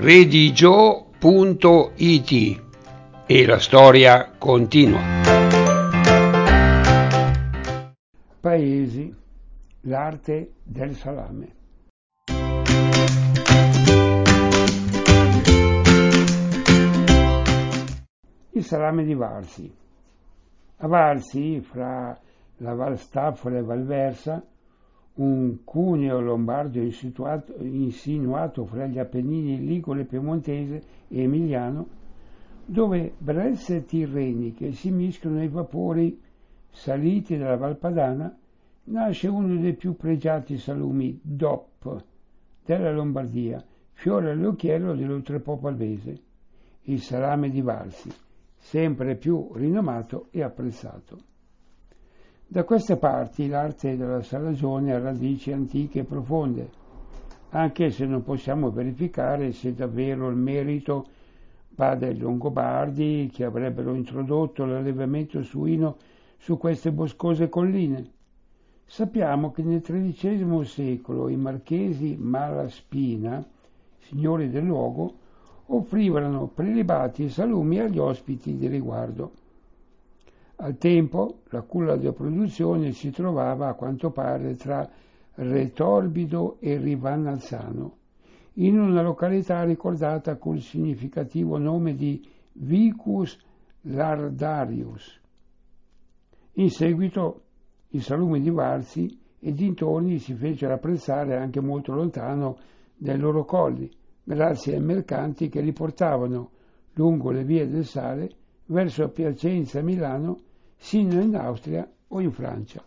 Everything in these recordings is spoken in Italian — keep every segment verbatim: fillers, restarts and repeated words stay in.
redigio punto it e la storia continua. Paesi, l'arte del salame. Il salame di Varsi. A Varsi, fra la Val Staffora e Valversa, un cuneo lombardo insinuato, insinuato fra gli Appennini ligure, piemontese e emiliano, dove brezze tirreniche si mischiano ai vapori saliti dalla Val Padana, nasce uno dei più pregiati salumi D O P della Lombardia, fiore all'occhiello dell'oltrepo alvese, il salame di Varsi, sempre più rinomato e apprezzato. Da queste parti l'arte della salagione ha radici antiche e profonde, anche se non possiamo verificare se davvero il merito va dai Longobardi, che avrebbero introdotto l'allevamento suino su queste boscose colline. Sappiamo che nel tredicesimo secolo i marchesi Malaspina, signori del luogo, offrivano prelibati e salumi agli ospiti di riguardo. Al tempo la culla della produzione si trovava a quanto pare tra Retorbido e Rivanalzano, in una località ricordata col significativo nome di Vicus Lardarius. In seguito i salumi di Varsi e dintorni si fecero apprezzare anche molto lontano dai loro colli, grazie ai mercanti che li portavano lungo le vie del sale verso Piacenza e Milano, sino in Austria o in Francia.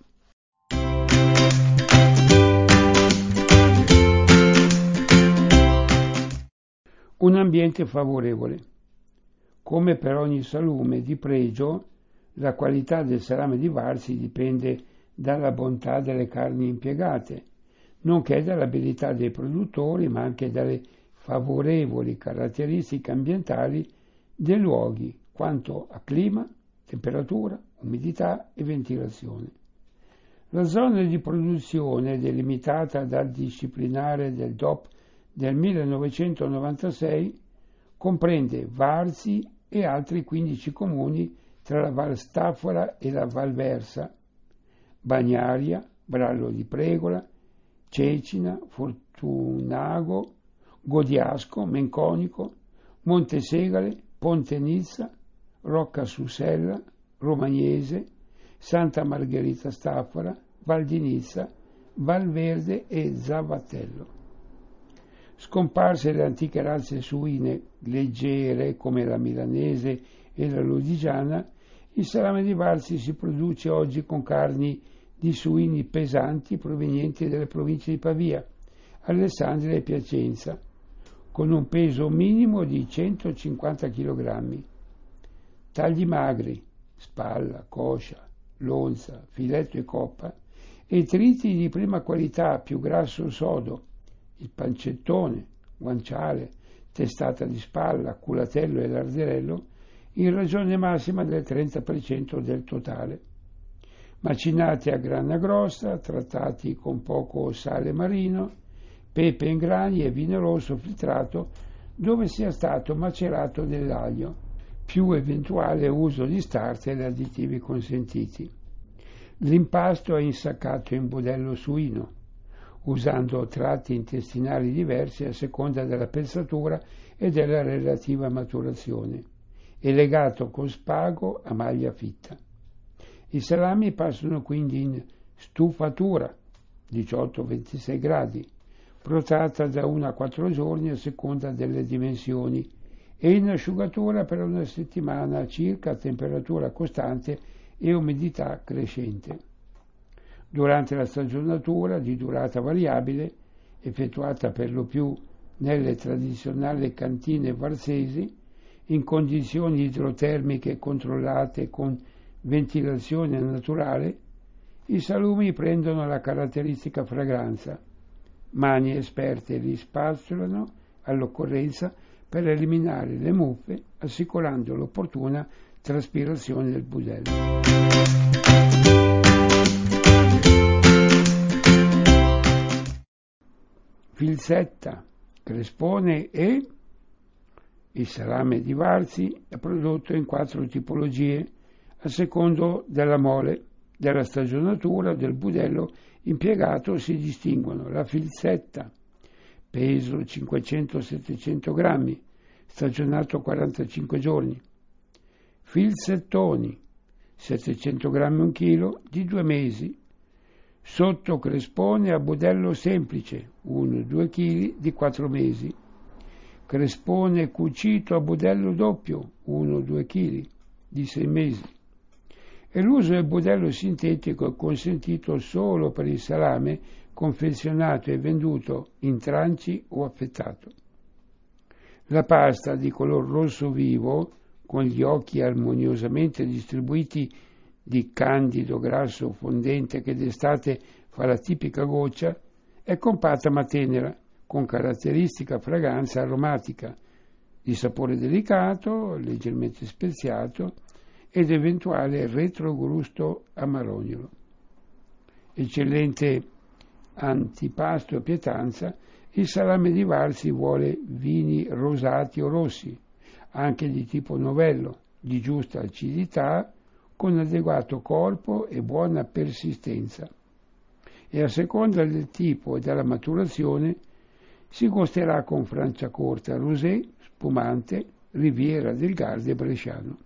Un ambiente favorevole. Come per ogni salume di pregio, la qualità del salame di Varsi dipende dalla bontà delle carni impiegate, nonché dall'abilità dei produttori, ma anche dalle favorevoli caratteristiche ambientali dei luoghi, quanto a clima, temperatura, umidità e ventilazione. La zona di produzione, delimitata dal disciplinare del D O P del millenovecentonovantasei, comprende Varsi e altri quindici comuni tra la Val Staffora e la Val Versa, Bagnaria, Brallo di Pregola, Cecina, Fortunago, Godiasco, Menconico, Montesegale, Ponte Nizza, Rocca su Sella, Romagnese, Santa Margherita Staffora, Val di Nizza, Val Verde e Zavattello. Scomparse le antiche razze suine leggere come la milanese e la lodigiana, il salame di Varsi si produce oggi con carni di suini pesanti provenienti dalle province di Pavia, Alessandria e Piacenza, con un peso minimo di centocinquanta chilogrammi. Tagli magri, spalla, coscia, lonza, filetto e coppa, e triti di prima qualità più grasso sodo, il pancettone, guanciale, testata di spalla, culatello e larderello, in ragione massima del trenta per cento del totale. Macinati a grana grossa, trattati con poco sale marino, pepe in grani e vino rosso filtrato dove sia stato macerato dell'aglio, più eventuale uso di starter e additivi consentiti. L'impasto è insaccato in budello suino, usando tratti intestinali diversi a seconda della pezzatura e della relativa maturazione, e legato con spago a maglia fitta. I salami passano quindi in stufatura, diciotto ventisei gradi, protata da uno a quattro giorni a seconda delle dimensioni, e in asciugatura per una settimana circa a temperatura costante e umidità crescente. Durante la stagionatura, di durata variabile, effettuata per lo più nelle tradizionali cantine varsesi, in condizioni idrotermiche controllate con ventilazione naturale, i salumi prendono la caratteristica fragranza. Mani esperte li spazzolano all'occorrenza per eliminare le muffe, assicurando l'opportuna traspirazione del budello. Filzetta, crespone e Il salame di Varzi è prodotto in quattro tipologie, a secondo della mole, della stagionatura del budello impiegato si distinguono la filzetta, peso cinquecento settecento grammi, stagionato quarantacinque giorni, filzettoni, settecento grammi un chilo, di due mesi, sotto crespone a budello semplice, uno due chili, di quattro mesi, crespone cucito a budello doppio, uno due chili, di sei mesi. E l'uso del budello sintetico è consentito solo per il salame confezionato e venduto in tranci o affettato. La pasta di color rosso vivo, con gli occhi armoniosamente distribuiti di candido grasso fondente che d'estate fa la tipica goccia, è compatta ma tenera, con caratteristica fragranza aromatica, di sapore delicato, leggermente speziato, ed eventuale retrogusto amarognolo. Eccellente antipasto e pietanza, il salame di Varzi vuole vini rosati o rossi, anche di tipo novello, di giusta acidità, con adeguato corpo e buona persistenza. E a seconda del tipo e della maturazione si gusterà con Franciacorta Rosé, spumante, Riviera del Garda e Bresciano.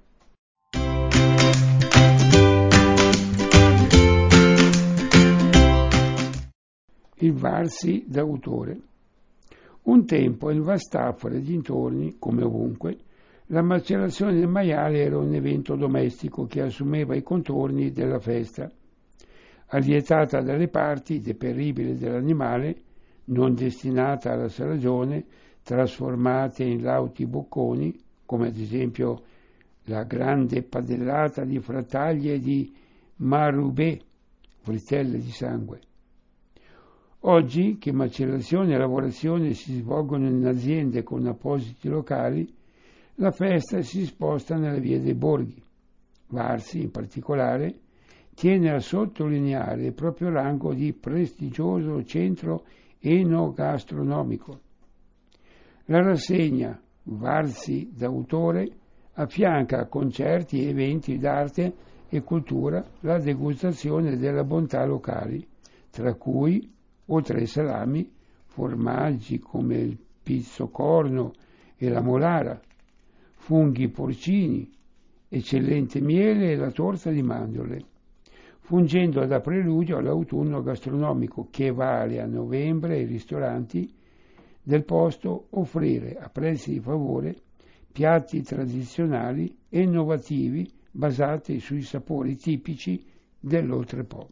Il Varzi d'autore. Un tempo in Vastafora e dintorni, come ovunque, la macerazione del maiale era un evento domestico che assumeva i contorni della festa. Allietata dalle parti deperibili dell'animale, non destinata alla stagione, trasformate in lauti bocconi, come ad esempio la grande padellata di frattaglie di Marubè, frittelle di sangue. Oggi, che macellazione e lavorazione si svolgono in aziende con appositi locali, la festa si sposta nelle vie dei borghi. Varzi, in particolare, tiene a sottolineare il proprio rango di prestigioso centro enogastronomico. La rassegna Varzi d'autore affianca a concerti e eventi d'arte e cultura la degustazione delle bontà locali, tra cui, oltre ai salami, formaggi come il pizzocorno e la molara, funghi porcini, eccellente miele e la torta di mandorle, fungendo da preludio all'autunno gastronomico che vale a novembre ai ristoranti del posto offrire a prezzi di favore piatti tradizionali e innovativi basati sui sapori tipici dell'Oltrepò.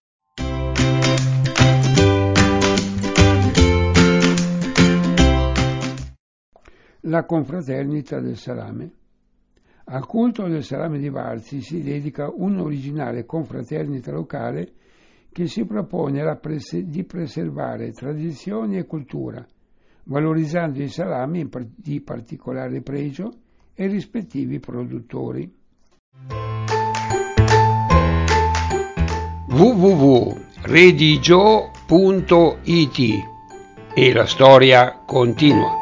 La confraternita del salame. Al culto del salame di Varzi si dedica un'originale confraternita locale che si propone la pres- di preservare tradizioni e cultura, valorizzando i salami di particolare pregio e i rispettivi produttori. w w w punto redigio punto i t E la storia continua.